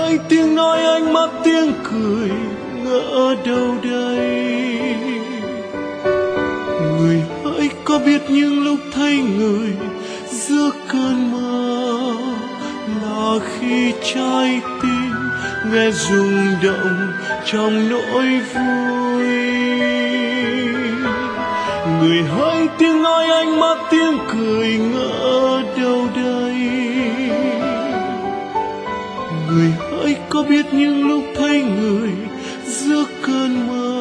hỡi tiếng nói ánh mắt tiếng cười ngỡ đâu đây. Người hỡi có biết những lúc thấy người giữa cơn mơ là khi trái tim nghe rung động trong nỗi vui. Người hỡi tiếng nói ánh mắt tiếng cười ngỡ đâu đây. Người hỡi có biết những lúc thấy người giữa cơn mơ